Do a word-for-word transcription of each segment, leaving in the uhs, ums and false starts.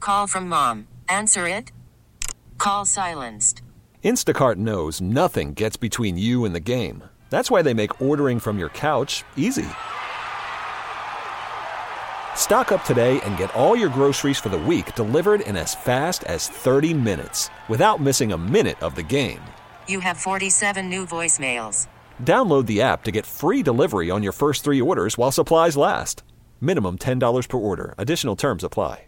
Call from mom. Answer it. Call silenced. Instacart knows nothing gets between you and the game. That's why they make ordering from your couch easy. Stock up today and get all your groceries for the week delivered in as fast as thirty minutes without missing a minute of the game. You have forty-seven new voicemails. Download the app to get free delivery on your first three orders while supplies last. Minimum ten dollars per order. Additional terms apply.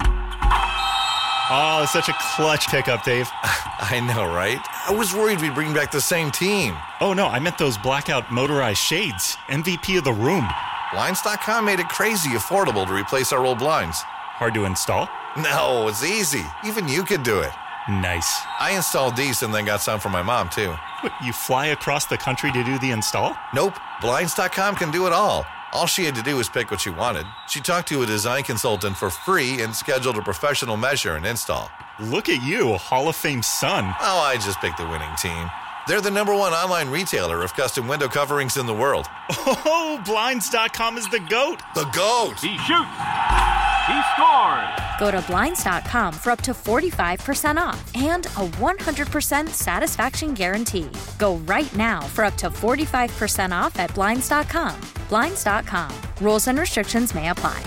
Oh, such a clutch pickup, Dave. I know, right? I was worried we'd bring back the same team. Oh, no, I meant those blackout motorized shades. M V P of the room. Blinds dot com made it crazy affordable to replace our old blinds. Hard to install? No, it's easy. Even you could do it. Nice. I installed these and then got some for my mom, too. What, you fly across the country to do the install? Nope. Blinds dot com can do it all. All she had to do was pick what she wanted. She talked to a design consultant for free and scheduled a professional measure and install. Look at you, Hall of Fame son. Oh, I just picked the winning team. They're the number one online retailer of custom window coverings in the world. Oh, Blinds dot com is the GOAT. The GOAT. He shoots. He scores. Go to Blinds dot com for up to forty-five percent off and a one hundred percent satisfaction guarantee. Go right now for up to forty-five percent off at Blinds dot com. Blinds dot com. Rules and restrictions may apply.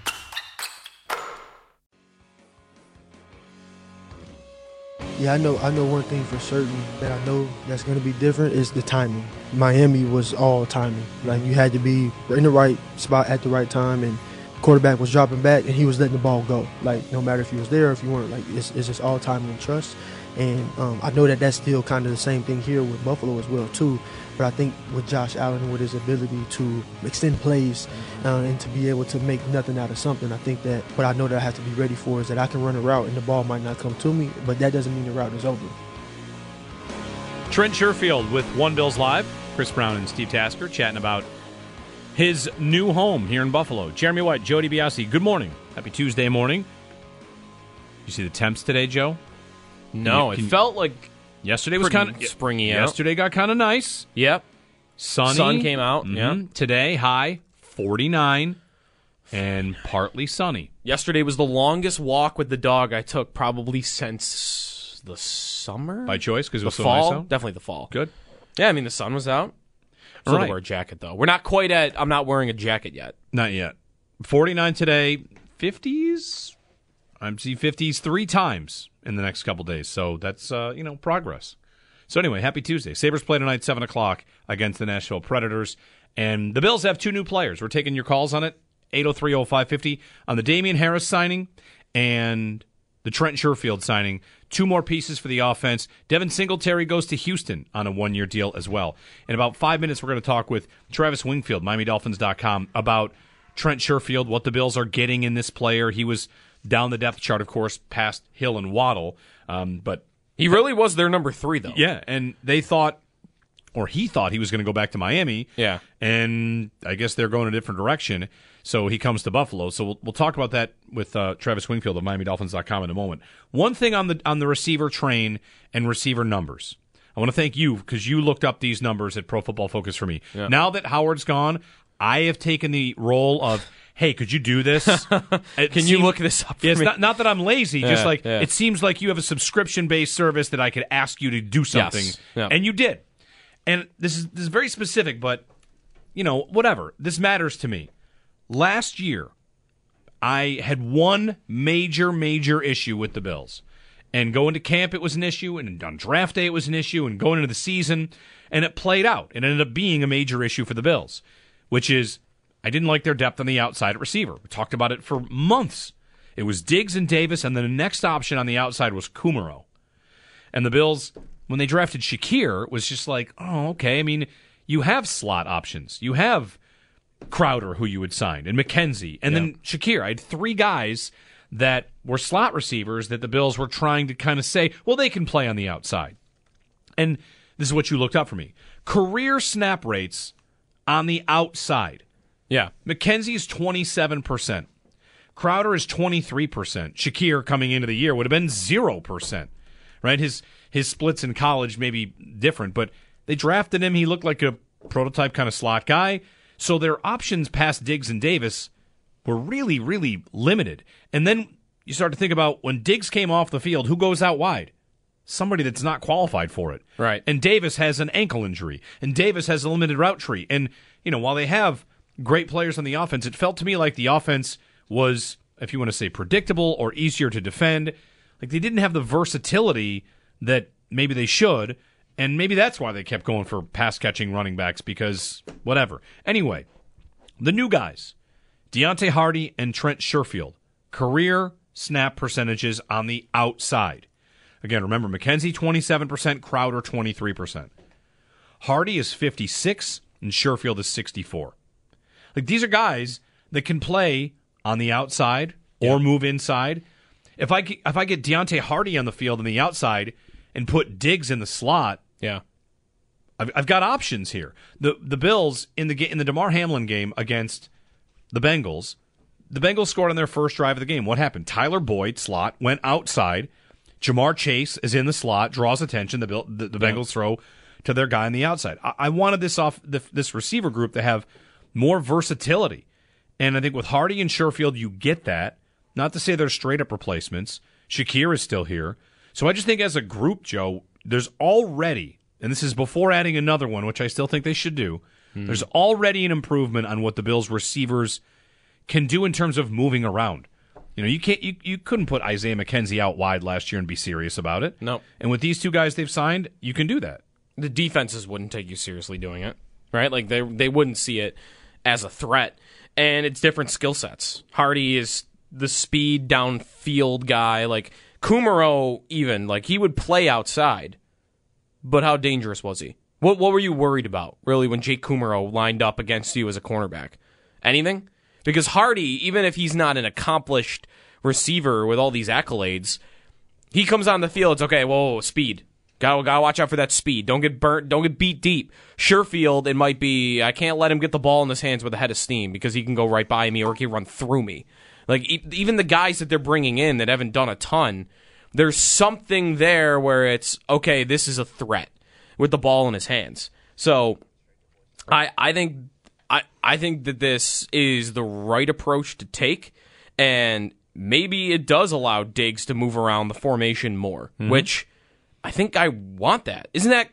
Yeah, I know I know one thing for certain that I know that's going to be different is the timing. Miami was all timing. Like, you had to be in the right spot at the right time, and quarterback was dropping back and he was letting the ball go. Like, no matter if you was there or if you weren't, like, it's, it's just all timing and trust. And um, I know that that's still kind of the same thing here with Buffalo as well too. But I think with Josh Allen and with his ability to extend plays uh, and to be able to make nothing out of something, I think that what I know that I have to be ready for is that I can run a route and the ball might not come to me, but that doesn't mean the route is over. Trent Sherfield with One Bills Live. Chris Brown and Steve Tasker chatting about his new home here in Buffalo. Jeremy White, Joe DiBiase, good morning. Happy Tuesday morning. You see the temps today, Joe? No, Can you, it felt like yesterday was kind of springy out. Yesterday got kind of nice. Yep. Sunny. Sun came out, mm-hmm. yeah. Today, high forty-nine and partly sunny. Yesterday was the longest walk with the dog I took probably since the summer. By choice, because it was the so fall. nice out? Definitely the fall. Good. Yeah, I mean, the sun was out. Still All right. to wear a jacket, though. We're not quite at, I'm not wearing a jacket yet. Not yet. forty-nine today, fifties. I'm seeing fifties three times in the next couple days. So that's, uh, you know, progress. So anyway, happy Tuesday. Sabres play tonight, seven o'clock against the Nashville Predators. And the Bills have two new players. We're taking your calls on it. eight oh three oh five five oh on the Damian Harris signing and the Trent Sherfield signing. Two more pieces for the offense. Devin Singletary goes to Houston on a one-year deal as well. In about five minutes, we're going to talk with Travis Wingfield, Miami Dolphins dot com, about Trent Sherfield, what the Bills are getting in this player. He was down the depth chart, of course, past Hill and Waddle. Um, but he really was their number three, though. Yeah, and they thought, or he thought he was going to go back to Miami. Yeah. And I guess they're going a different direction. So he comes to Buffalo. So we'll, we'll talk about that with uh, Travis Wingfield of Miami Dolphins dot com in a moment. One thing on the on the receiver train and receiver numbers. I want to thank you because you looked up these numbers at Pro Football Focus for me. Yeah. Now that Howard's gone, I have taken the role of, hey, could you do this? Can seemed, you look this up for it's me? Not, not that I'm lazy, yeah, just like yeah. it seems like you have a subscription-based service that I could ask you to do something. Yes. Yeah. And you did. And this is this is very specific, but, you know, whatever. This matters to me. Last year, I had one major, major issue with the Bills. And going to camp, it was an issue, and on draft day, it was an issue, and going into the season, and it played out. It ended up being a major issue for the Bills, which is I didn't like their depth on the outside at receiver. We talked about it for months. It was Diggs and Davis, and then the next option on the outside was Kumaro. And the Bills, when they drafted Shakir, it was just like, oh, okay. I mean, you have slot options. You have Crowder, who you would sign, and McKenzie, and yeah. then Shakir. I had three guys that were slot receivers that the Bills were trying to kind of say, well, they can play on the outside. And this is what you looked up for me. Career snap rates on the outside. Yeah. McKenzie is twenty-seven percent. Crowder is twenty-three percent. Shakir coming into the year would have been zero percent. Right? His his splits in college may be different, but they drafted him. He looked like a prototype kind of slot guy. So their options past Diggs and Davis were really, really limited. And then you start to think about when Diggs came off the field, who goes out wide? Somebody that's not qualified for it. Right. And Davis has an ankle injury. And Davis has a limited route tree. And, you know, while they have great players on the offense, it felt to me like the offense was, if you want to say, predictable or easier to defend. Like they didn't have the versatility that maybe they should. And maybe that's why they kept going for pass-catching running backs, because whatever. Anyway, the new guys, Deontay Hardy and Trent Sherfield, career snap percentages on the outside. Again, remember, McKenzie twenty-seven percent, Crowder twenty-three percent. Hardy is fifty-six, and Sherfield is sixty-four. Like, these are guys that can play on the outside or yeah. move inside. If I, if I get Deontay Hardy on the field on the outside and put Diggs in the slot, yeah, I've, I've got options here. The the Bills, in the in the Damar Hamlin game against the Bengals, the Bengals scored on their first drive of the game. What happened? Tyler Boyd, slot, went outside. Jamar Chase is in the slot, draws attention. The the, the Bengals yeah. throw to their guy on the outside. I, I wanted this off the, this receiver group to have more versatility, and I think with Hardy and Sherfield, you get that. Not to say they're straight up replacements. Shakir is still here, so I just think as a group, Joe, there's already, and this is before adding another one, which I still think they should do. Hmm. There's already an improvement on what the Bills receivers can do in terms of moving around. You know, you can't you, you couldn't put Isaiah McKenzie out wide last year and be serious about it. No. And with these two guys they've signed, you can do that. The defenses wouldn't take you seriously doing it, right? Like they they wouldn't see it as a threat. And it's different skill sets. Hardy is the speed downfield guy. Like Kumaro, even like he would play outside. But how dangerous was he? What what were you worried about really when Jake Kumaro lined up against you as a cornerback? Anything? Because Hardy, even if he's not an accomplished receiver with all these accolades, he comes on the field, it's okay, whoa, speed. Gotta, gotta watch out for that speed. Don't get burnt, don't get beat deep. Sherfield, it might be, I can't let him get the ball in his hands with a head of steam because he can go right by me or he can run through me. Like, even the guys that they're bringing in that haven't done a ton, there's something there where it's, okay, this is a threat with the ball in his hands. So, I I think... I, I think that this is the right approach to take, and maybe it does allow Diggs to move around the formation more, mm-hmm. which I think I want that. Isn't that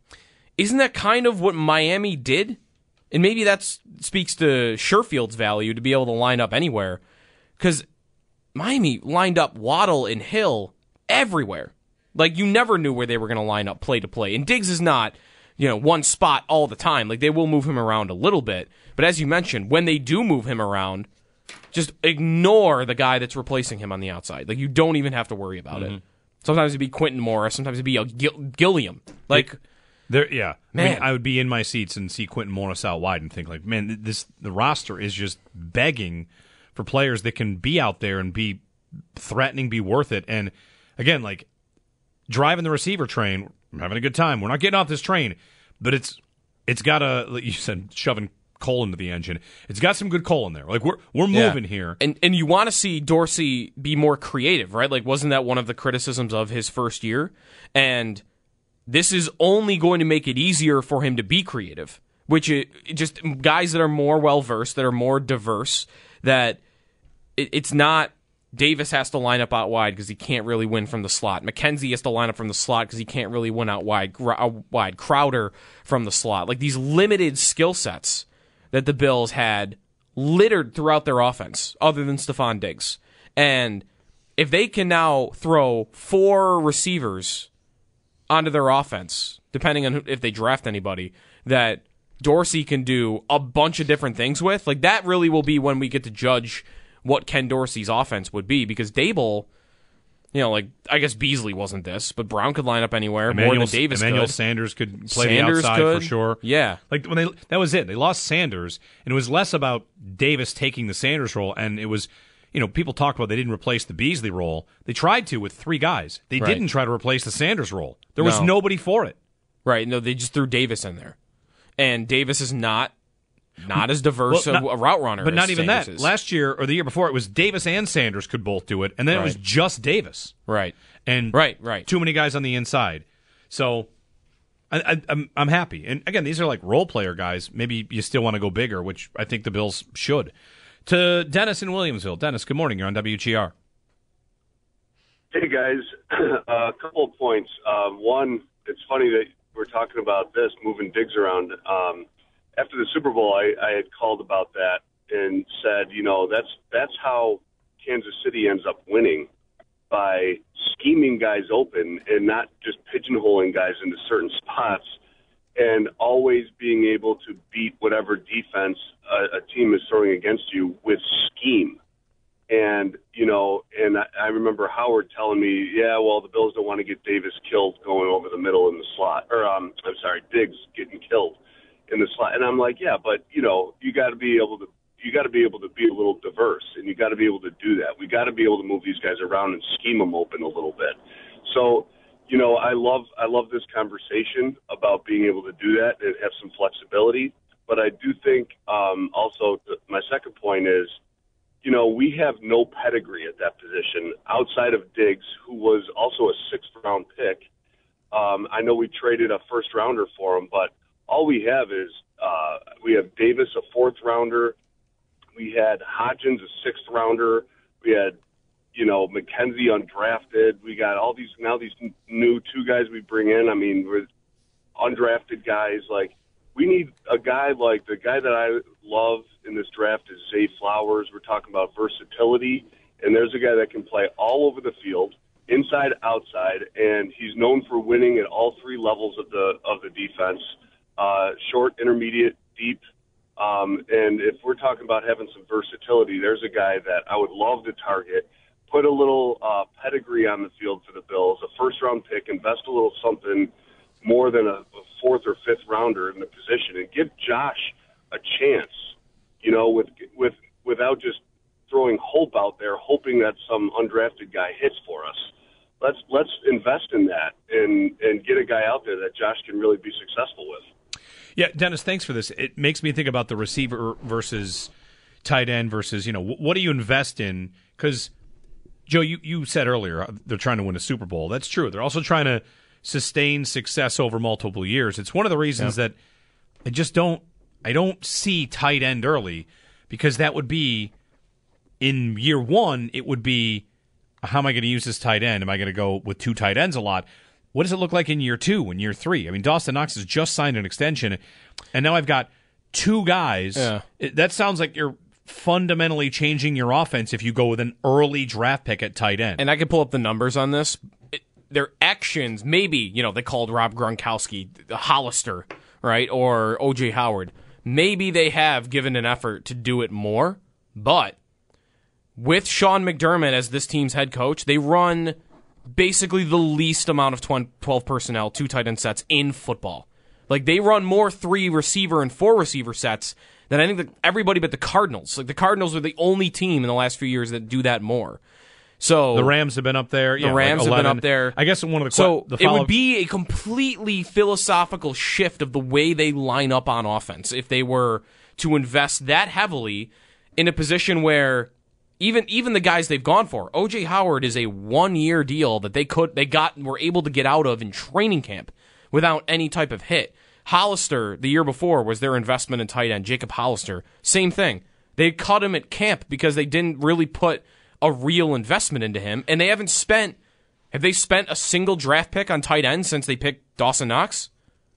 isn't that kind of what Miami did? And maybe that speaks to Sherfield's value to be able to line up anywhere, because Miami lined up Waddle and Hill everywhere. Like, you never knew where they were going to line up play to play, and Diggs is not... you know, one spot all the time. Like, they will move him around a little bit. But as you mentioned, when they do move him around, just ignore the guy that's replacing him on the outside. Like, you don't even have to worry about mm-hmm. it. Sometimes it'd be Quentin Morris. Sometimes it'd be a Gil- Gilliam. Like, there, yeah. Man. I mean, I would be in my seats and see Quentin Morris out wide and think, like, man, this the roster is just begging for players that can be out there and be threatening, be worth it. And, again, like, driving the receiver train... I'm having a good time. We're not getting off this train, but it's it's got a, like you said, shoving coal into the engine. It's got some good coal in there. Like we're we're moving yeah. here, and and you want to see Dorsey be more creative, right? Like, wasn't that one of the criticisms of his first year? And this is only going to make it easier for him to be creative. Which it, it just guys that are more well versed, that are more diverse, that it, it's not. Davis has to line up out wide because he can't really win from the slot. McKenzie has to line up from the slot because he can't really win out wide. Out wide. Crowder from the slot. Like, these limited skill sets that the Bills had littered throughout their offense, other than Stephon Diggs. And if they can now throw four receivers onto their offense, depending on if they draft anybody, that Dorsey can do a bunch of different things with, like, that really will be when we get to judge what Ken Dorsey's offense would be, because Dable, you know, like, I guess Beasley wasn't this, but Brown could line up anywhere Emmanuel, more than Davis Emmanuel could. Sanders could play Sanders the outside could. for sure. Yeah. Like, when they that was it. They lost Sanders, and it was less about Davis taking the Sanders role, and it was, you know, people talk about they didn't replace the Beasley role. They tried to with three guys. They right. didn't try to replace the Sanders role. There was no. nobody for it. Right. No, they just threw Davis in there. And Davis is not Not as diverse well, not, a route runner, but as not even Sanders that. is. Last year or the year before, it was Davis and Sanders could both do it, and then right. it was just Davis. Right, and right, right. Too many guys on the inside. So I, I, I'm I'm happy. And again, these are like role player guys. Maybe you still want to go bigger, which I think the Bills should. To Dennis in Williamsville. Dennis, good morning. You're on W G R. Hey, guys. A couple of points. Um, one, it's funny that we're talking about this, moving Diggs around. Um, after the Super Bowl, I, I had called about that and said, you know, that's that's how Kansas City ends up winning, by scheming guys open and not just pigeonholing guys into certain spots, and always being able to beat whatever defense a, a team is throwing against you with scheme. And, you know, and I, I remember Howard telling me, yeah, well, the Bills don't want to get Davis killed going over the middle in the slot. Or, um, I'm sorry, Diggs getting killed in the slot. And I'm like, yeah, but, you know, you got to be able to you got to be able to be a little diverse, and you got to be able to do that. We got to be able to move these guys around and scheme them open a little bit. So, you know, I love I love this conversation about being able to do that and have some flexibility. But I do think um, also th- my second point is, you know, we have no pedigree at that position outside of Diggs, who was also a sixth-round pick. Um, I know we traded a first-rounder for him, but all we have is uh, we have Davis, a fourth-rounder. We had Hodgins, a sixth-rounder. We had, you know, McKenzie undrafted. We got all these now these new two guys we bring in. I mean, we're undrafted guys. Like, we need a guy like the guy that I love in this draft is Zay Flowers. We're talking about versatility, and there's a guy that can play all over the field, inside, outside, and he's known for winning at all three levels of the of the defense, uh, short, intermediate, deep. Um, and if we're talking about having some versatility, there's a guy that I would love to target, put a little uh, pedigree on the field for the Bills, a first-round pick, invest a little something more than a, a fourth or fifth rounder in the position, and give Josh a chance, you know, with with without just throwing hope out there, hoping that some undrafted guy hits for us. Let's let's invest in that and, and get a guy out there that Josh can really be successful with. Yeah, Dennis, thanks for this. It makes me think about the receiver versus tight end versus, you know, what do you invest in? Because, Joe, you, you said earlier they're trying to win a Super Bowl. That's true. They're also trying to sustain success over multiple years. It's one of the reasons yeah. that I just don't I don't see tight end early, because that would be, in year one, it would be, how am I going to use this tight end? Am I going to go with two tight ends a lot? What does it look like in year two, in year three? I mean, Dawson Knox has just signed an extension, and now I've got two guys. Yeah. It, that sounds like you're fundamentally changing your offense if you go with an early draft pick at tight end. And I can pull up the numbers on this. It, their actions, maybe, you know, they called Rob Gronkowski Hollister, right, or O J Howard. Maybe they have given an effort to do it more, but with Sean McDermott as this team's head coach, they run basically the least amount of twelve personnel, two tight end sets in football. Like, they run more three receiver and four receiver sets than I think that everybody but the Cardinals. Like, the Cardinals are the only team in the last few years that do that more. So the Rams have been up there. The yeah, Rams like have been up there. I guess one of the so the it would be a completely philosophical shift of the way they line up on offense if they were to invest that heavily in a position where even even the guys they've gone for, O J Howard is a one year deal that they could they got were able to get out of in training camp without any type of hit. Hollister the year before was their investment in tight end. Jacob Hollister, same thing. They cut him at camp because they didn't really put a real investment into him, and they haven't spent. Have they spent a single draft pick on tight end since they picked Dawson Knox?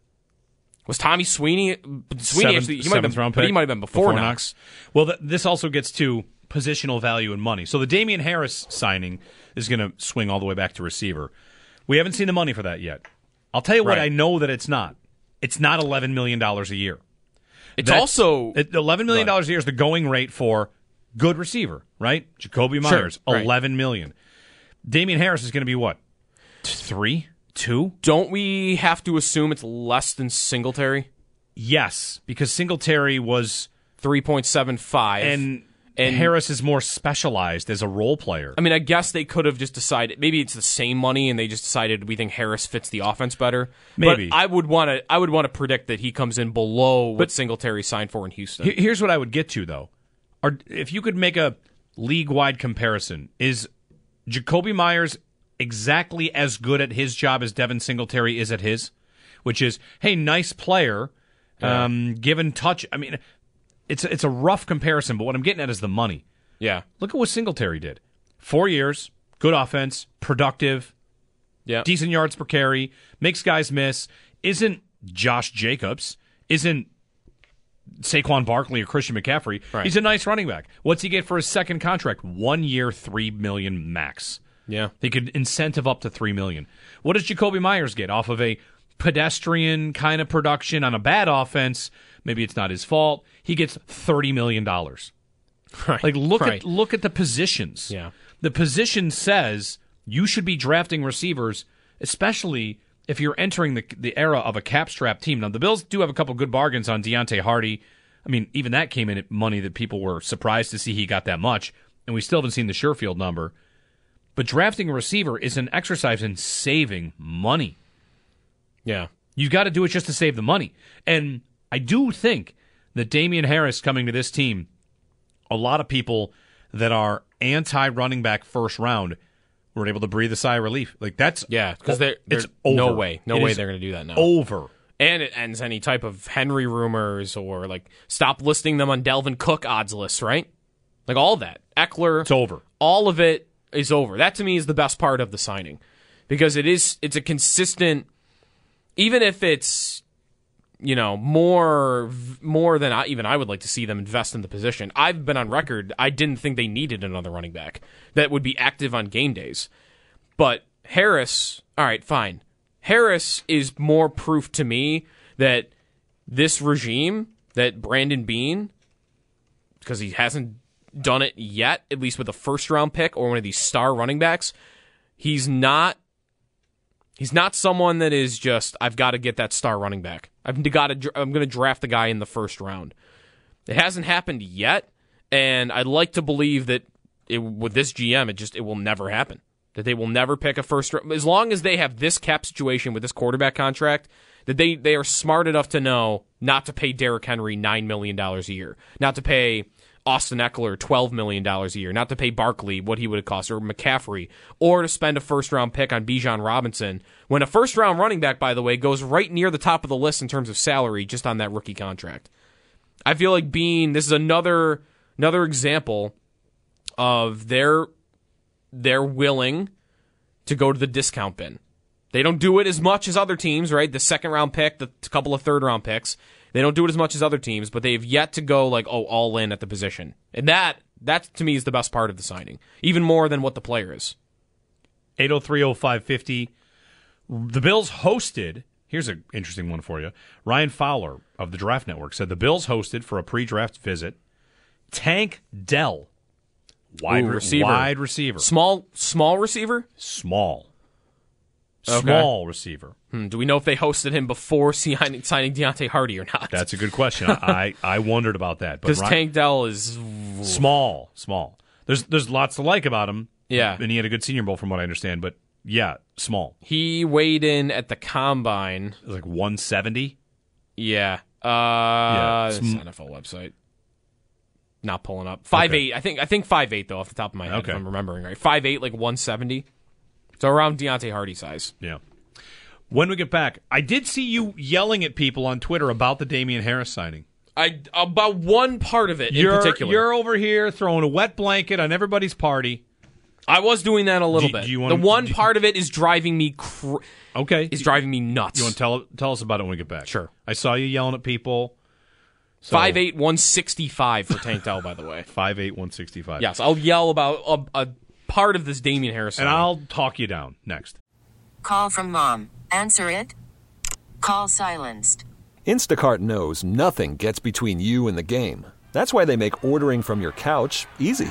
Was Tommy Sweeney? Sweeney Seventh, actually, he might have been, round but pick he might have been before, before Knox. Knox. Well, th- this also gets to positional value and money. So the Damian Harris signing is going to swing all the way back to receiver. We haven't seen the money for that yet. I'll tell you what, Right. I know that it's not. It's not eleven million dollars a year. It's That's, also it, eleven million dollars a year is the going rate for good receiver, right? Jacoby Myers, Sure, right. eleven million dollars. Damian Harris is going to be what? Three? Two? Don't we have to assume it's less than Singletary? Yes, because Singletary was three point seven five. And, and Harris is more specialized as a role player. I mean, I guess they could have just decided, maybe it's the same money and they just decided we think Harris fits the offense better. Maybe. But I would want to I would want to predict that he comes in below what Singletary signed for in Houston. Here's what I would get to, though. Are, if you could make a league-wide comparison, is Jacoby Myers exactly as good at his job as Devin Singletary is at his? Which is, hey, nice player, Yeah. um, given touch. I mean, it's it's a rough comparison, but what I'm getting at is the money. Yeah. Look at what Singletary did. Four years, Good offense, productive, yeah, decent yards per carry, makes guys miss. Isn't Josh Jacobs, isn't Saquon Barkley or Christian McCaffrey. Right. He's a nice running back. What's he get for his second contract? One year, three million dollars max. Yeah. They could incentive up to three million dollars. What does Jacoby Myers get off of a pedestrian kind of production on a bad offense? Maybe it's not his fault. He gets thirty million dollars. Right. Like look right. at look at the positions. Yeah. The position says you should be drafting receivers, especially if you're entering the the era of a cap-strapped team. Now, the Bills do have a couple good bargains on Deontay Hardy. I mean, even that came in at money that people were surprised to see he got that much, and we still haven't seen the Sherfield number. But drafting a receiver is an exercise in saving money. Yeah. You've got to do it just to save the money. And I do think that Damian Harris coming to this team, a lot of people that are anti-running back first round were able to breathe a sigh of relief. Like that's yeah, because they're, they're it's over. no way, no it way they're going to do that now. Over, and it ends any type of Henry rumors or like stop listing them on Delvin Cook odds lists, right? Like all that Eckler, it's over. All of it is over. That to me is the best part of the signing because it is it's a consistent, even if it's you know more more than I, even I would like to see them invest in the position. I've been on record. I didn't think they needed another running back that would be active on game days. But Harris, all right, fine. Harris is more proof to me that this regime, that Brandon Beane, because he hasn't done it yet, at least with a first-round pick or one of these star running backs, he's not he's not someone that is just, I've got to get that star running back. I've got to, I'm going to draft the guy in the first round. It hasn't happened yet, and I'd like to believe that it, with this G M, it just it will never happen. That they will never pick a first round. As long as they have this cap situation with this quarterback contract, that they, they are smart enough to know not to pay Derrick Henry nine million dollars a year, not to pay Austin Eckler twelve million dollars a year, not to pay Barkley what he would have cost, or McCaffrey, or to spend a first-round pick on Bijan Robinson, when a first-round running back, by the way, goes right near the top of the list in terms of salary just on that rookie contract. I feel like Beane, this is another another example of their they're willing to go to the discount bin. They don't do it as much as other teams, right? The second-round pick, the couple of third-round picks. They don't do it as much as other teams, but they've yet to go like, oh, all in at the position. And that, that to me, is the best part of the signing, even more than what the player is. eight oh three oh five fifty. The Bills hosted, here's an interesting one for you. Ryan Fowler of the Draft Network said the Bills hosted for a pre-draft visit Tank Dell, wide, Ooh, re- receiver. wide receiver. Small, small receiver? Small. Okay. Small receiver. Hmm, do we know if they hosted him before signing, signing Deontay Hardy or not? That's a good question. I, I wondered about that. Because Tank Dell is small, small. There's there's lots to like about him. Yeah. And he had a good Senior Bowl from what I understand, but yeah, small. He weighed in at the Combine. It was like one seventy? Yeah. Uh, yeah. This N F L website. Not pulling up. five eight. Okay. I think I think five eight though, off the top of my head, okay. if I'm remembering right. five eight, like one seventy. So around Deontay Hardy size. Yeah. When we get back, I did see you yelling at people on Twitter about the Damian Harris signing. I about one part of it you're, in particular. You're over here throwing a wet blanket on everybody's party. I was doing that a little do, bit. Do you wanna, the one do, part of it is driving me cr- Okay. Is driving me nuts. You want to tell tell us about it when we get back? Sure. I saw you yelling at people. So. five eight, one sixty-five for Tank Dell, by the way. five eight, one sixty-five. Yes, I'll yell about a, a part of this Damian Harris signing. And I'll talk you down next. Call from mom. Answer it. Call silenced. Instacart knows nothing gets between you and the game. That's why they make ordering from your couch easy.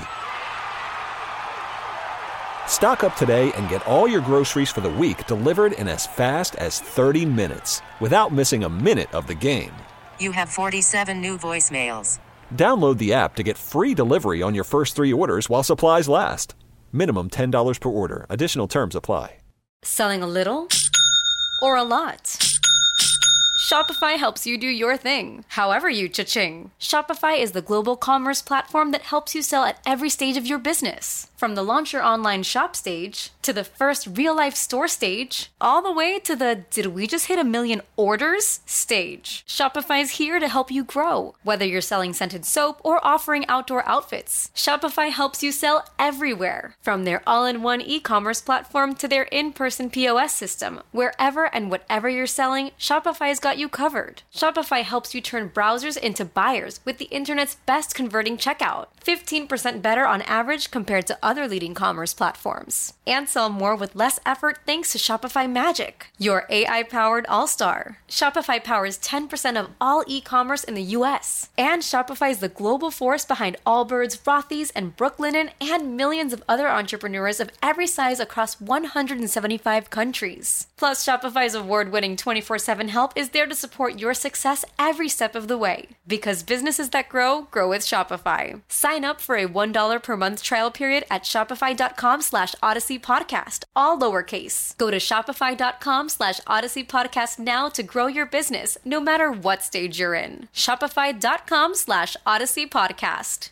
Stock up today and get all your groceries for the week delivered in as fast as thirty minutes without missing a minute of the game. You have forty-seven new voicemails. Download the app to get free delivery on your first three orders while supplies last. Minimum ten dollars per order. Additional terms apply. Selling a little or a lot? Shopify helps you do your thing, however you cha-ching. Shopify is the global commerce platform that helps you sell at every stage of your business. From the launch your online shop stage, to the first real-life store stage, all the way to the did we just hit a million orders stage. Shopify's here to help you grow. Whether you're selling scented soap or offering outdoor outfits, Shopify helps you sell everywhere. From their all-in-one e-commerce platform to their in-person P O S system, wherever and whatever you're selling, Shopify's got you covered. Shopify helps you turn browsers into buyers with the internet's best converting checkout, fifteen percent better on average compared to other leading commerce platforms. And sell more with less effort thanks to Shopify Magic, your A I-powered all-star. Shopify powers ten percent of all e-commerce in the U S. And Shopify is the global force behind Allbirds, Rothy's, and Brooklinen, and millions of other entrepreneurs of every size across one hundred seventy-five countries. Plus, Shopify's award-winning twenty-four seven help is there to support your success every step of the way. Because businesses that grow, grow with Shopify. Sign up for a one dollar per month trial period at shopify.com slash Odyssey Podcast, all lowercase. Go to shopify.com slash Odyssey Podcast now to grow your business, no matter what stage you're in. Shopify.com slash Odyssey Podcast.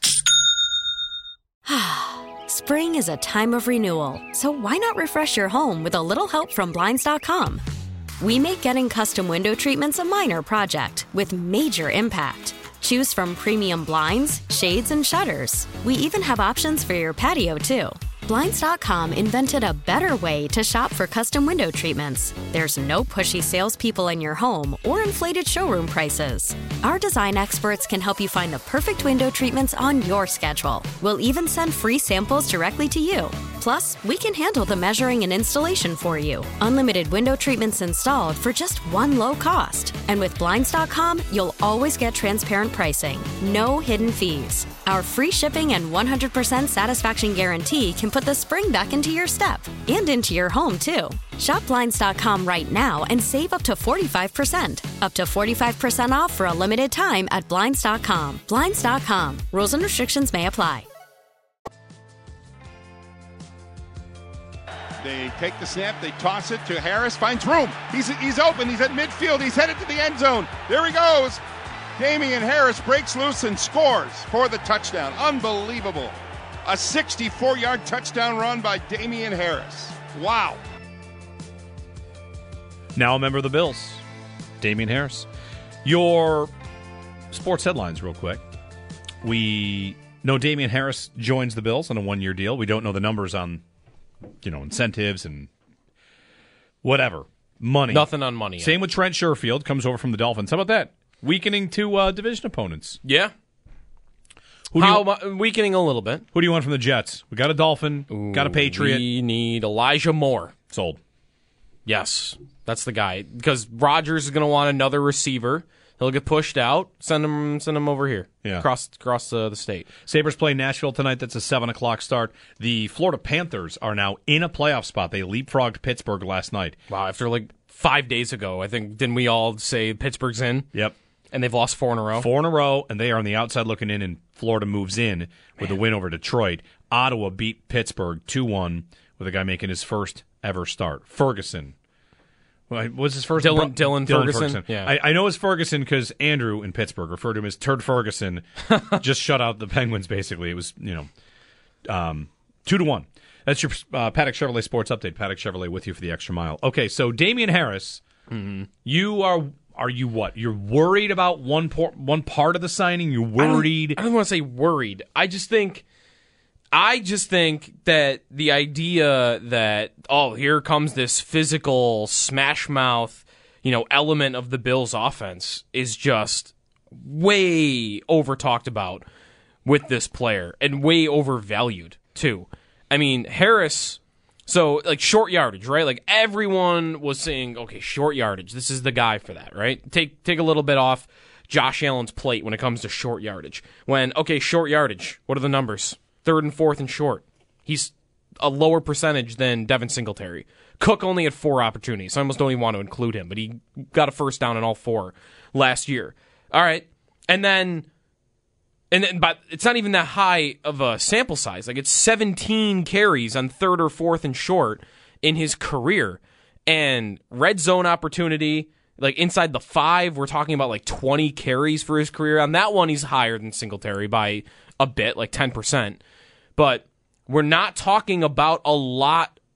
Spring is a time of renewal, so why not refresh your home with a little help from Blinds dot com? We make getting custom window treatments a minor project with major impact. Choose from premium blinds, shades, and shutters. We even have options for your patio, too. Blinds dot com invented a better way to shop for custom window treatments. There's no pushy salespeople in your home or inflated showroom prices. Our design experts can help you find the perfect window treatments on your schedule. We'll even send free samples directly to you. Plus, we can handle the measuring and installation for you. Unlimited window treatments installed for just one low cost. And with Blinds dot com, you'll always get transparent pricing. No hidden fees. Our free shipping and one hundred percent satisfaction guarantee can put the spring back into your step and into your home, too. Shop Blinds dot com right now and save up to forty-five percent. Up to forty-five percent off for a limited time at Blinds dot com. Blinds dot com. Rules and restrictions may apply. They take the snap, they toss it to Harris, finds room. He's he's open, he's at midfield, he's headed to the end zone. There he goes. Damian Harris breaks loose and scores for the touchdown. Unbelievable. A sixty-four-yard touchdown run by Damian Harris. Wow. Now a member of the Bills, Damian Harris. Your sports headlines real quick. We know Damian Harris joins the Bills on a one-year deal. We don't know the numbers on, you know, incentives and whatever. Money. Nothing on money. Same with Trent Sherfield, comes over from the Dolphins. How about that? Weakening to uh, division opponents. Yeah. Who do How you, mu- weakening a little bit. Who do you want from the Jets? We got a Dolphin, Ooh, got a Patriot. We need Elijah Moore. Sold. Yes, that's the guy. Because Rodgers is going to want another receiver. He'll get pushed out. Send him, send him over here. Yeah. Across across uh, the state. Sabres play Nashville tonight. That's a seven o'clock start. The Florida Panthers are now in a playoff spot. They leapfrogged Pittsburgh last night. Wow, after like five days ago, I think, didn't we all say Pittsburgh's in? Yep. And they've lost four in a row? Four in a row, and they are on the outside looking in, and Florida moves in with a win over Detroit. Ottawa beat Pittsburgh two one with a guy making his first ever start. Ferguson. What was his first? Dylan, Bro- Dylan, Dylan Ferguson. Ferguson. Yeah. I, I know it's Ferguson because Andrew in Pittsburgh referred to him as Turd Ferguson. Just shut out the Penguins, basically. It was, you know, um, two to one. That's your uh, Paddock Chevrolet Sports Update. Paddock Chevrolet with you for the extra mile. Okay, so Damian Harris, mm-hmm. you are... Are you what? You're worried about one por- one part of the signing? You're worried? I don't, I don't want to say worried. I just think, I just think that the idea that, oh, here comes this physical smash mouth, you know, element of the Bills' offense is just way over talked about with this player and way overvalued too. I mean, Harris. So, like, short yardage, right? Like, everyone was saying, okay, short yardage, this is the guy for that, right? Take take a little bit off Josh Allen's plate when it comes to short yardage. When, okay, short yardage, what are the numbers? Third and fourth and short. He's a lower percentage than Devin Singletary. Cook only had four opportunities, so I almost don't even want to include him, but he got a first down in all four last year. All right, and then... And then, but it's not even that high of a sample size. Like, it's seventeen carries on third or fourth and short in his career. And red zone opportunity, like inside the five, we're talking about like twenty carries for his career. On that one, he's higher than Singletary by a bit, like ten percent. But we're not talking about a lot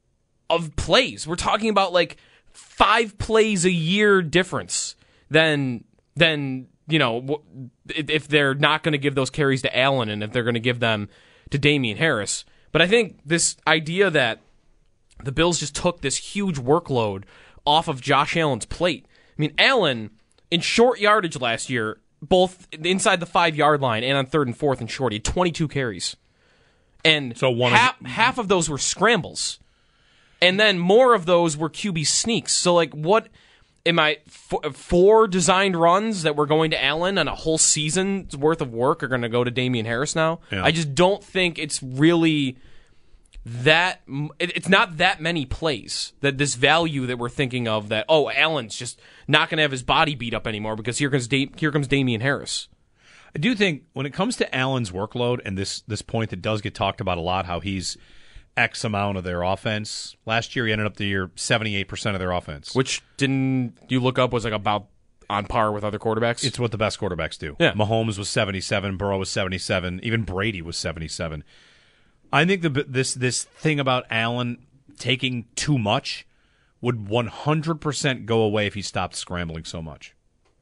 of plays. We're talking about like five plays a year difference than than you know if they're not going to give those carries to Allen and if they're going to give them to Damian Harris. But I think this idea that the Bills just took this huge workload off of Josh Allen's plate. I mean, Allen in short yardage last year, both inside the five-yard line and on third and fourth and short, he had twenty-two carries. And so one half, of the- half of those were scrambles. And then more of those were Q B sneaks. So, like, what am I, f- four designed runs that were going to Allen on a whole season's worth of work are going to go to Damian Harris now? Yeah. I just don't think it's really that, it, it's not that many plays that this value that we're thinking of that, oh, Allen's just not going to have his body beat up anymore because here comes, da- here comes Damian Harris. I do think when it comes to Allen's workload and this this point that does get talked about a lot, how he's X amount of their offense. Last year he ended up the year seventy-eight percent of their offense. Which didn't you look up was like about on par with other quarterbacks? It's what the best quarterbacks do. Yeah. Mahomes was seventy-seven, Burrow was seventy-seven, even Brady was seventy-seven. I think the this this thing about Allen taking too much would one hundred percent go away if he stopped scrambling so much.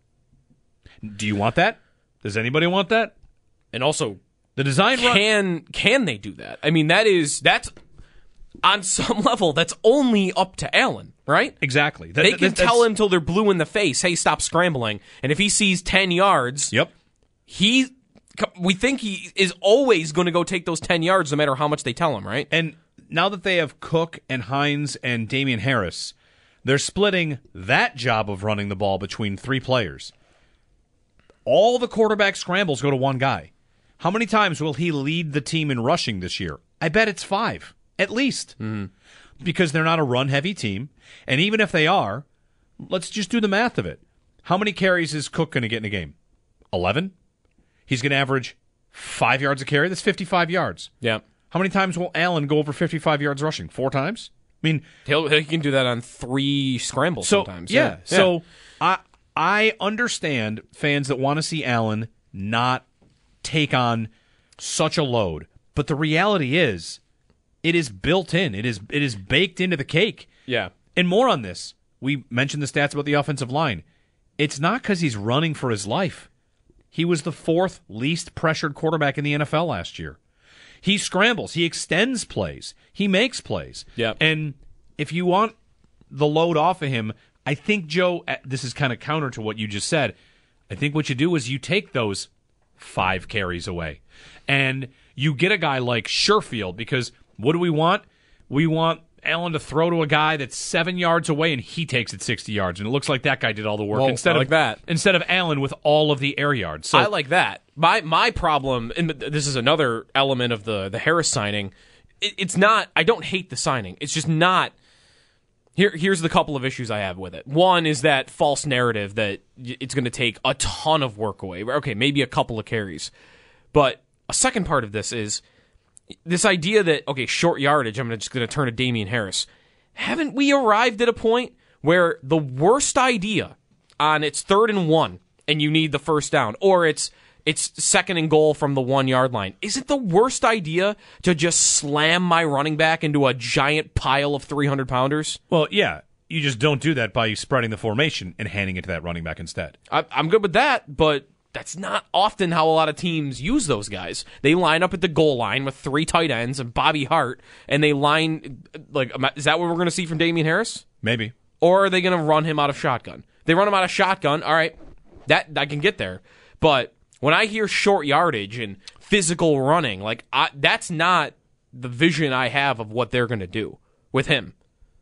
Do you want that? Does anybody want that? And also, the design can run- can they do that? I mean, that is that's on some level that's only up to Allen, right? Exactly. That, they that, can that's, tell him till they're blue in the face, "Hey, stop scrambling." And if he sees ten yards, yep, he we think he is always going to go take those ten yards, no matter how much they tell him, right? And now that they have Cook and Hines and Damian Harris, they're splitting that job of running the ball between three players. All the quarterback scrambles go to one guy. How many times will he lead the team in rushing this year? I bet it's five, at least. Mm-hmm. Because they're not a run-heavy team. And even if they are, let's just do the math of it. How many carries is Cook going to get in a game? eleven? He's going to average five yards a carry. That's fifty-five yards. Yeah. How many times will Allen go over fifty-five yards rushing? Four times? I mean, He'll, he can do that on three scrambles so, sometimes. Yeah. yeah. So I I understand fans that want to see Allen not take on such a load, but the reality is, it is built in. It is it is baked into the cake. Yeah. And more on this. We mentioned the stats about the offensive line. It's not because he's running for his life. He was the fourth least pressured quarterback in the N F L last year. He scrambles. He extends plays. He makes plays. Yep. And if you want the load off of him, I think, Joe, this is kind of counter to what you just said. I think what you do is you take those five carries away. And you get a guy like Sherfield, because what do we want? We want Allen to throw to a guy that's seven yards away and he takes it sixty yards. And it looks like that guy did all the work Well, instead I like of that. instead of Allen with all of the air yards. So I like that. My my problem, and this is another element of the, the Harris signing, it, it's not, I don't hate the signing. It's just not, here. here's the couple of issues I have with it. One is that false narrative that it's going to take a ton of work away. Okay, maybe a couple of carries. But a second part of this is this idea that, okay, short yardage, I'm just going to turn to Damian Harris. Haven't we arrived at a point where the worst idea on it's third and one and you need the first down, or it's it's second and goal from the one-yard line, isn't the worst idea to just slam my running back into a giant pile of three hundred pounders? Well, yeah. You just don't do that by spreading the formation and handing it to that running back instead. I, I'm good with that, but that's not often how a lot of teams use those guys. They line up at the goal line with three tight ends and Bobby Hart, and they line, like, is that what we're going to see from Damian Harris? Maybe. Or are they going to run him out of shotgun? They run him out of shotgun, all right, that I can get there. But when I hear short yardage and physical running, like, I, that's not the vision I have of what they're going to do with him.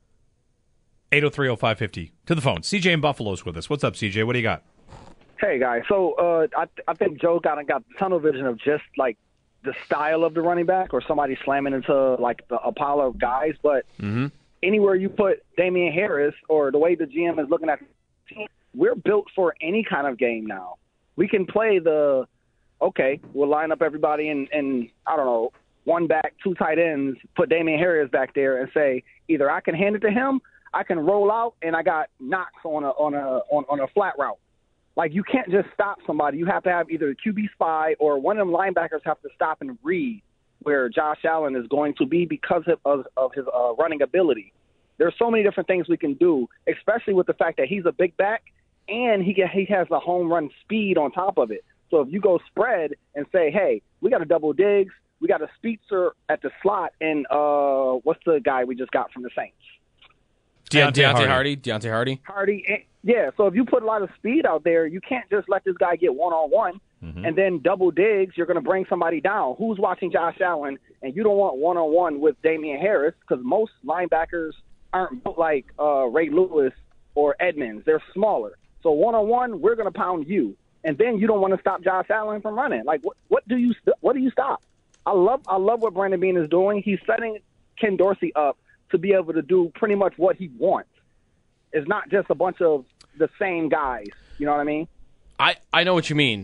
eight oh three oh five fifty. To the phone. C J in Buffalo's with us. What's up, C J? What do you got? Hey, guys. So uh, I, I think Joe kind of got tunnel vision of just, like, the style of the running back or somebody slamming into, like, the, a pile of guys. But mm-hmm. anywhere you put Damian Harris or the way the G M is looking at the team, we're built for any kind of game now. We can play the, okay, we'll line up everybody in, in, I don't know, one back, two tight ends, put Damian Harris back there and say, either I can hand it to him, I can roll out, and I got knocks on a on a on, on a flat route. Like, you can't just stop somebody. You have to have either a Q B spy or one of them linebackers have to stop and read where Josh Allen is going to be because of, of, of his uh, running ability. There's so many different things we can do, especially with the fact that he's a big back and he get, he has the home run speed on top of it. So if you go spread and say, hey, we got a double Diggs, we got a Speedster at the slot, and uh, what's the guy we just got from the Saints? Deontay, Deontay Hardy. Hardy. Deontay Hardy. Hardy. Yeah, so if you put a lot of speed out there, you can't just let this guy get one-on-one mm-hmm. and then double Diggs, you're going to bring somebody down. Who's watching Josh Allen, and you don't want one-on-one with Damian Harris because most linebackers aren't built like uh, Ray Lewis or Edmonds. They're smaller. So one-on-one, we're going to pound you. And then you don't want to stop Josh Allen from running. Like, what, what do you what do you stop? I love I love what Brandon Beane is doing. He's setting Ken Dorsey up to be able to do pretty much what he wants. It's not just a bunch of the same guys. You know what I mean? I, I know what you mean.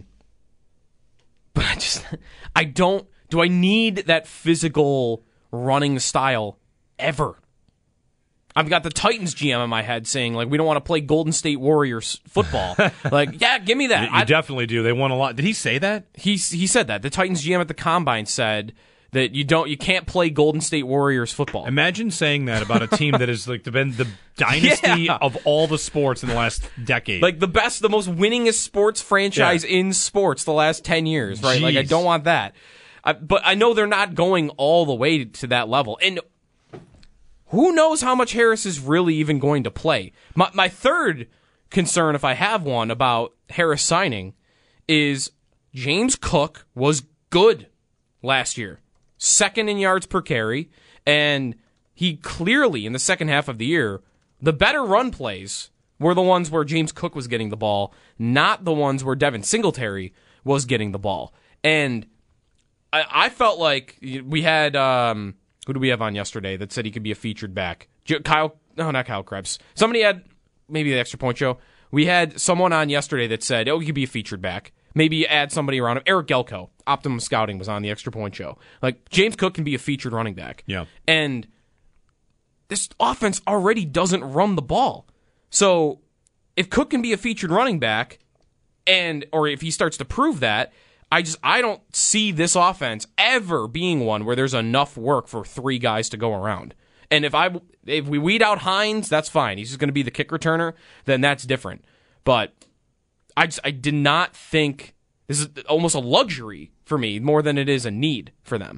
But I just, I don't, do I need that physical running style ever? I've got the Titans G M in my head saying, like, we don't want to play Golden State Warriors football. Like, yeah, give me that. You, you definitely do. They won a lot. Did he say that? He he said that. The Titans G M at the Combine said that you don't, you can't play Golden State Warriors football. Imagine saying that about a team that has like been the dynasty yeah. of all the sports in the last decade. Like the best, the most winningest sports franchise yeah. in sports the last ten years, right? Jeez. Like, I don't want that. I, but I know they're not going all the way to that level. And who knows how much Harris is really even going to play? My, my third concern, if I have one, about Harris signing is James Cook was good last year. Second in yards per carry, and he clearly, in the second half of the year, the better run plays were the ones where James Cook was getting the ball, not the ones where Devin Singletary was getting the ball. And I, I felt like we had... Um, Who do we have on yesterday that said he could be a featured back? Kyle, no, not Kyle Krebs. Somebody had, maybe the Extra Point Show. We had someone on yesterday that said, oh, he could be a featured back. Maybe add somebody around him. Eric Gelko, Optimum Scouting, was on the Extra Point Show. Like, James Cook can be a featured running back. Yeah. And this offense already doesn't run the ball. So if Cook can be a featured running back, and or if he starts to prove that, I just I don't see this offense ever being one where there's enough work for three guys to go around. And if I if we weed out Hines, that's fine. He's just going to be the kick returner. Then that's different. But I just I did not think this is almost a luxury for me more than it is a need for them.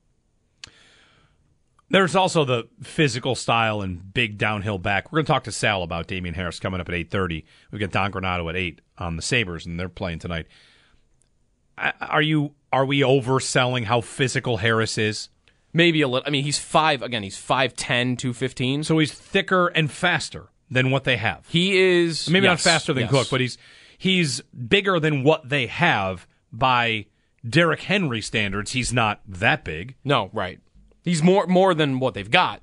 There's also the physical style and big downhill back. We're going to talk to Sal about Damian Harris coming up at eight thirty. We've got Don Granato at eight on the Sabres, and they're playing tonight. Are you? Are we overselling how physical Harris is? Maybe a little. I mean, he's five. Again, he's five ten, two fifteen. So he's thicker and faster than what they have. He is maybe yes, not faster than yes. Cook, but he's he's bigger than what they have by Derrick Henry standards. He's not that big. No, right. He's more more than what they've got,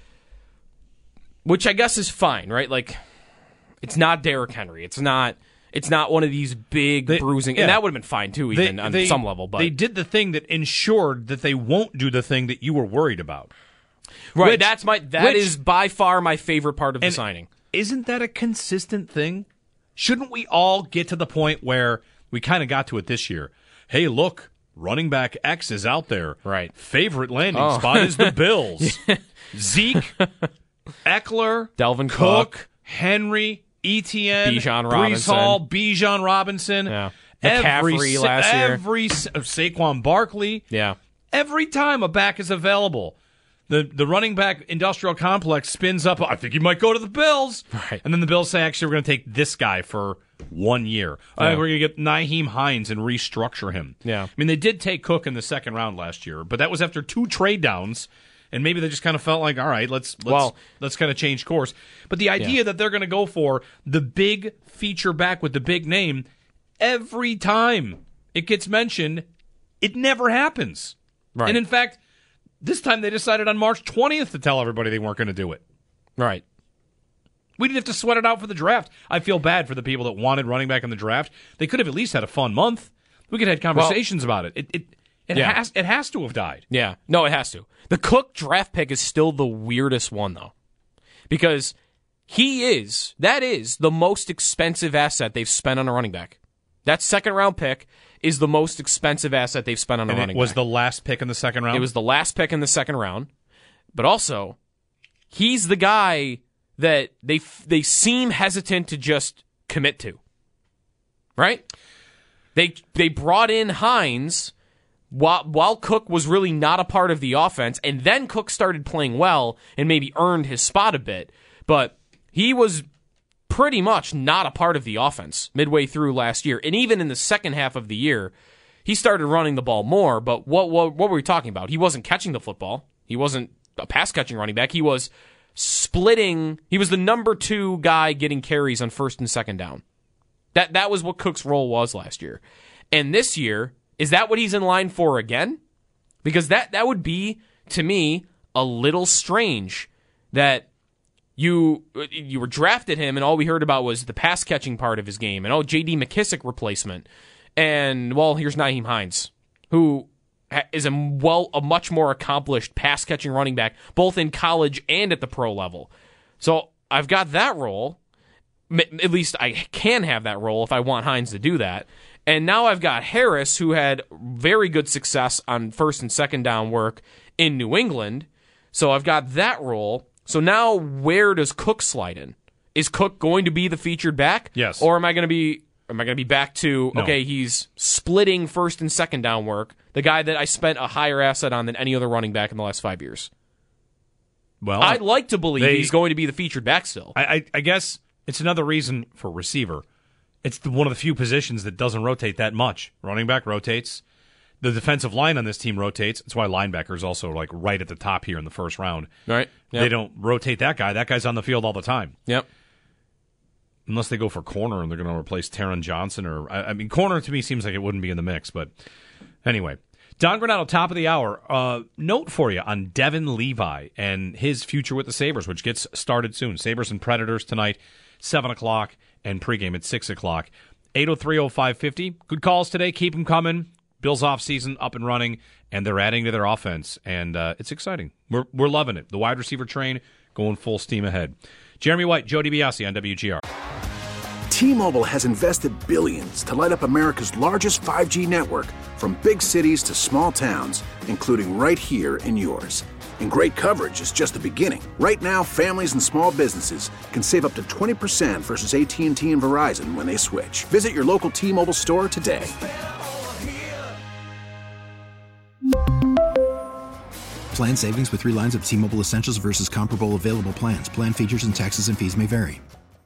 which I guess is fine, right? Like, it's not Derrick Henry. It's not. It's not one of these big they, bruising, yeah. and that would have been fine too, even they, on they, some level. But they did the thing that ensured that they won't do the thing that you were worried about. Right. Which, that's my. That which, is by far my favorite part of the signing. Isn't that a consistent thing? Shouldn't we all get to the point where we kind of got to it this year? Hey, look, running back X is out there. Right. Favorite landing oh. spot is the Bills. Zeke, Eckler, Delvin Cook, Cook. Henry. Etienne, Bijan Breece Hall, Bijan Robinson, yeah. every McCaffrey last year, every Saquon Barkley, yeah. Every time a back is available, the the running back industrial complex spins up. I think he might go to the Bills, right? And then the Bills say, actually, we're going to take this guy for one year. Yeah. Uh, we're going to get Nyheim Hines and restructure him. Yeah, I mean they did take Cook in the second round last year, but that was after two trade downs. And maybe they just kind of felt like, all right, let's let's well, let's kind of change course. But the idea yeah. that they're going to go for the big feature back with the big name, every time it gets mentioned, it never happens. Right. And in fact, this time they decided on March twentieth to tell everybody they weren't going to do it. Right. We didn't have to sweat it out for the draft. I feel bad for the people that wanted running back in the draft. They could have at least had a fun month. We could have had conversations well, about it. It it, it yeah. has it has to have died. Yeah. No, it has to. The Cook draft pick is still the weirdest one, though, because he is, that is, the most expensive asset they've spent on a running back. That second-round pick is the most expensive asset they've spent on a and running back. It was back. the last pick in the second round? It was the last pick in the second round, but also, he's the guy that they they seem hesitant to just commit to. Right? They they brought in Hines while while Cook was really not a part of the offense, and then Cook started playing well and maybe earned his spot a bit, but he was pretty much not a part of the offense midway through last year. And even in the second half of the year, he started running the ball more, but what what, what were we talking about? He wasn't catching the football. He wasn't a pass-catching running back. He was splitting. He was the number two guy getting carries on first and second down. That that was what Cook's role was last year. And this year, is that what he's in line for again? Because that, that would be, to me, a little strange that you you were drafted him and all we heard about was the pass-catching part of his game and, oh, J D McKissick replacement. And, well, here's Nyheim Hines, who is a, well, a much more accomplished pass-catching running back, both in college and at the pro level. So I've got that role. At least I can have that role if I want Hines to do that. And now I've got Harris, who had very good success on first and second down work in New England. So I've got that role. So now where does Cook slide in? Is Cook going to be the featured back? Yes. Or am I going to be am I going to be back to, No. okay, he's splitting first and second down work, the guy that I spent a higher asset on than any other running back in the last five years? Well, I'd like to believe they- he's going to be the featured back still. I, I, I guess it's another reason for receiver. It's the, one of the few positions that doesn't rotate that much. Running back rotates. The defensive line on this team rotates. That's why linebackers also like right at the top here in the first round. Right. Yep. They don't rotate that guy. That guy's on the field all the time. Yep. Unless they go for corner and they're going to replace Taron Johnson. or I, I mean, corner to me seems like it wouldn't be in the mix. But anyway, Don Granado, top of the hour. Uh, note for you on Devin Levi and his future with the Sabres, which gets started soon. Sabres and Predators tonight, seven o'clock, and pregame at six o'clock. eight oh three oh five fifty. Good calls today. Keep them coming. Bills offseason up and running, and they're adding to their offense, and uh, it's exciting. We're we're loving it. The wide receiver train going full steam ahead. Jeremy White, Joe DiBiase on W G R. T-Mobile has invested billions to light up America's largest five G network, from big cities to small towns, including right here in yours. And great coverage is just the beginning. Right now, families and small businesses can save up to twenty percent versus A T and T and Verizon when they switch. Visit your local T-Mobile store today. Plan savings with three lines of T-Mobile Essentials versus comparable available plans. Plan features and taxes and fees may vary.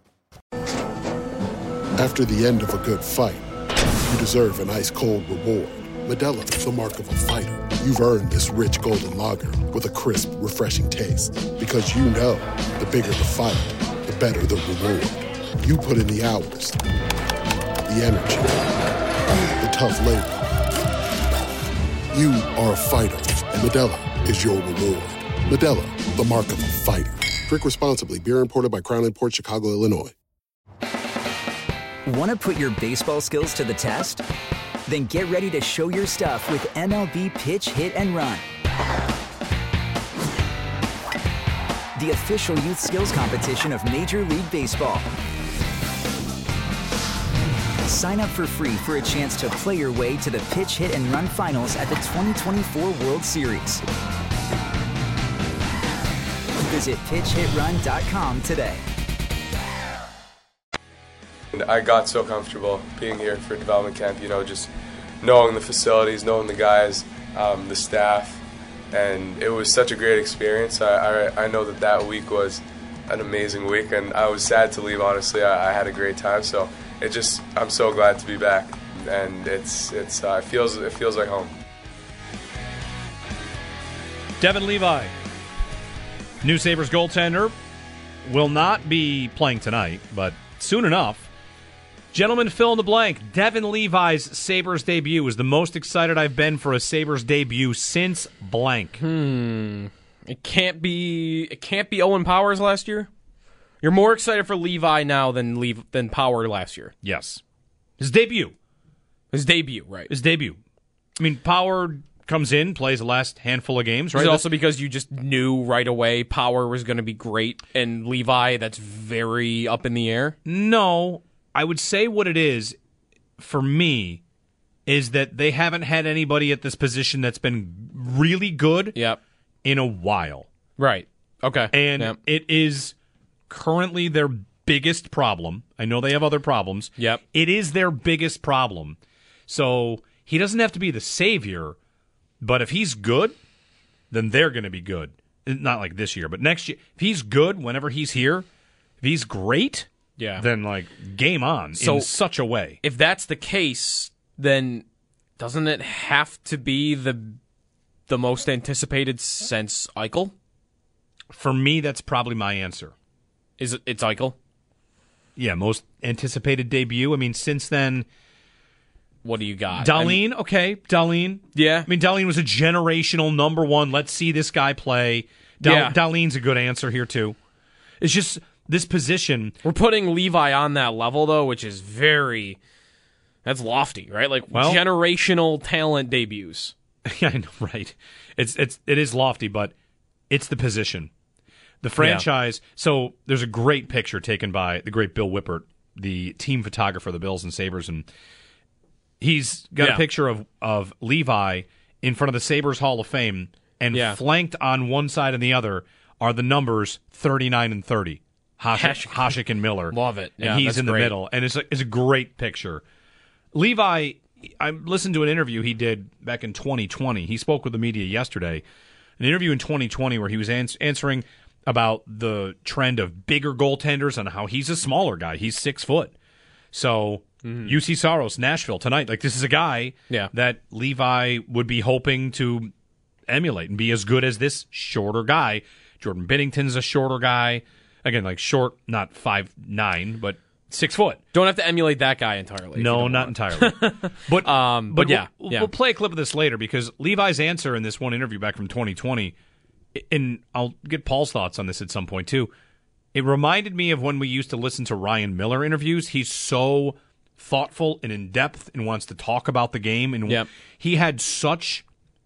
After the end of a good fight, you deserve an ice-cold reward. Modelo is the mark of a fighter. You've earned this rich golden lager with a crisp, refreshing taste. Because you know, the bigger the fight, the better the reward. You put in the hours, the energy, the tough labor. You are a fighter, and Modelo is your reward. Modelo, the mark of a fighter. Drink responsibly. Beer imported by Crown Imports, Chicago, Illinois. Want to put your baseball skills to the test? Then get ready to show your stuff with M L B Pitch, Hit, and Run. The official youth skills competition of Major League Baseball. Sign up for free for a chance to play your way to the Pitch, Hit, and Run finals at the twenty twenty-four World Series. Visit pitch hit run dot com today. I got so comfortable being here for development camp, you know, just knowing the facilities, knowing the guys, um, the staff, and it was such a great experience. I, I, I know that that week was an amazing week, and I was sad to leave, honestly. I, I had a great time, so it just, I'm so glad to be back, and it's, it's, uh, it feels, it feels like home. Devin Levi, new Sabres goaltender, will not be playing tonight, but soon enough. Gentlemen, fill in the blank. Devin Levi's Sabres debut is the most excited I've been for a Sabres debut since blank. Hmm. It can't be. It can't be Owen Powers last year. You're more excited for Levi now than Lev, than Power last year. Yes, his debut. His debut, right? His debut. I mean, Power comes in, plays the last handful of games, right? Is it also because you just knew right away Power was going to be great, and Levi, that's very up in the air? No. I would say what it is, for me, is that they haven't had anybody at this position that's been really good yep. in a while. Right. Okay. And yep. it is currently their biggest problem. I know they have other problems. Yep. It is their biggest problem. So he doesn't have to be the savior, but if he's good, then they're going to be good. Not like this year, but next year. If he's good whenever he's here, if he's great, yeah. then like game on so in such a way. If that's the case, then doesn't it have to be the the most anticipated since Eichel? For me, that's probably my answer. Is it? It's Eichel? Yeah, most anticipated debut. I mean, since then, what do you got? Dahlin, I mean, okay, Dahlin. Yeah. I mean, Dahlin was a generational number one. Let's see this guy play. Dal- yeah. Dahlin's a good answer here, too. It's just this position. We're putting Levi on that level, though, which is very, that's lofty, right? Like, well, generational talent debuts. Yeah, I know, right. It's, it's, it is lofty, but it's the position. The franchise, yeah. So there's a great picture taken by the great Bill Whippert, the team photographer of the Bills and Sabres, and he's got yeah. a picture of, of Levi in front of the Sabres Hall of Fame, and yeah. flanked on one side and the other are the numbers thirty-nine and thirty. Hasek, Hasek and Miller. Love it. And yeah, he's in the great. middle, and it's a, it's a great picture. Levi, I listened to an interview he did back in twenty twenty. He spoke with the media yesterday. An interview in twenty twenty where he was ans- answering about the trend of bigger goaltenders and how he's a smaller guy. He's six foot. So mm-hmm. U C Saros, Nashville tonight. Like, this is a guy yeah. that Levi would be hoping to emulate and be as good as this shorter guy. Jordan Binnington's a shorter guy. Again, like short, not five nine, but six foot. Don't have to emulate that guy entirely. No, not want. entirely. but, um, but, but yeah, we'll, yeah, we'll play a clip of this later because Levi's answer in this one interview back from twenty twenty, and I'll get Paul's thoughts on this at some point too. It reminded me of when we used to listen to Ryan Miller interviews. He's so thoughtful and in-depth and wants to talk about the game. And yep. he had such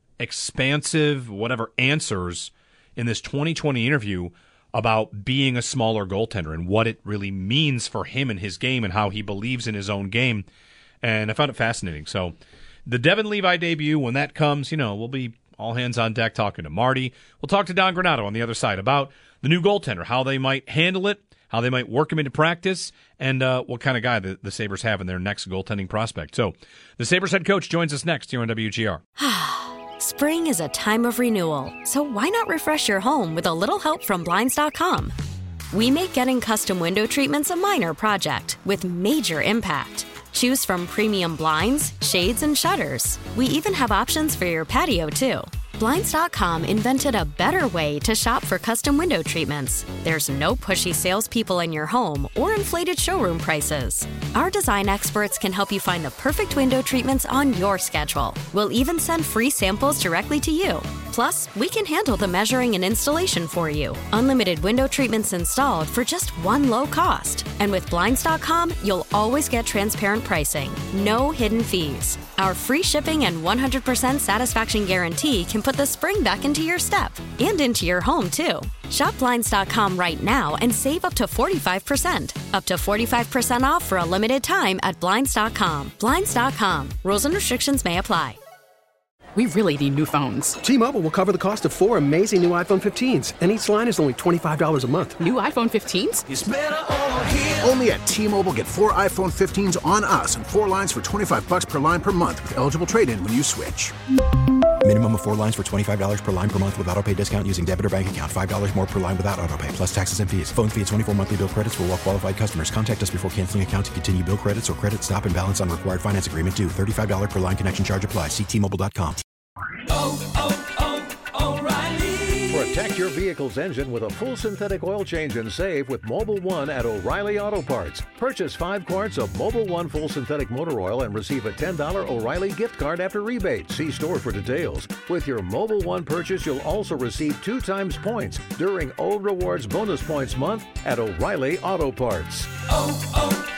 expansive, whatever, answers in this twenty twenty interview about being a smaller goaltender and what it really means for him and his game and how he believes in his own game. And I found it fascinating. So the Devin Levi debut, when that comes, you know, we'll be all hands on deck talking to Marty. We'll talk to Don Granato on the other side about the new goaltender, how they might handle it, how they might work him into practice, and uh, what kind of guy the, the Sabres have in their next goaltending prospect. So the Sabres head coach joins us next here on W G R. Spring is a time of renewal, so why not refresh your home with a little help from Blinds dot com? We make getting custom window treatments a minor project with major impact. Choose from premium blinds, shades, and shutters. We even have options for your patio, too. Blinds dot com invented a better way to shop for custom window treatments. There's no pushy salespeople in your home or inflated showroom prices. Our design experts can help you find the perfect window treatments on your schedule. We'll even send free samples directly to you. Plus, we can handle the measuring and installation for you. Unlimited window treatments installed for just one low cost. And with Blinds dot com, you'll always get transparent pricing. No hidden fees. Our free shipping and one hundred percent satisfaction guarantee can put the spring back into your step and into your home, too. Shop Blinds dot com right now and save up to forty-five percent. Up to forty-five percent off for a limited time at Blinds dot com. Blinds dot com. Rules and restrictions may apply. We really need new phones. T-Mobile will cover the cost of four amazing new iPhone fifteens, and each line is only twenty-five dollars a month. New iPhone fifteens? It's better over here. Only at T-Mobile, get four iPhone fifteens on us and four lines for twenty-five dollars per line per month with eligible trade-in when you switch. Minimum of four lines for twenty-five dollars per line per month with autopay discount using debit or bank account. five dollars more per line without autopay, plus taxes and fees. Phone fee at twenty-four monthly bill credits for well-qualified customers. Contact us before canceling account to continue bill credits or credit stop and balance on required finance agreement due. thirty-five dollars per line connection charge applies. See T Mobile dot com. Oh, oh, oh, O'Reilly. Protect your vehicle's engine with a full synthetic oil change and save with Mobil one at O'Reilly Auto Parts. Purchase five quarts of Mobil one full synthetic motor oil and receive a ten dollars O'Reilly gift card after rebate. See store for details. With your Mobil one purchase, you'll also receive two times points during O Rewards Bonus Points Month at O'Reilly Auto Parts. Oh, oh,